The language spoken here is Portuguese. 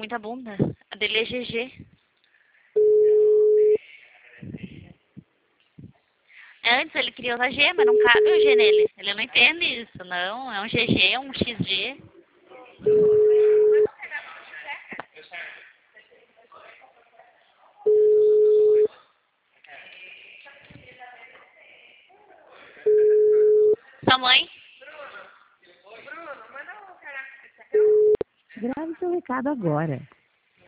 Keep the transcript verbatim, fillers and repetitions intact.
muita bunda. A dele é G G. Antes ele queria usar G, mas não cabe o G nele. Ele não entende isso, não. É um G G, um X G. Sua mãe? Grave seu recado agora.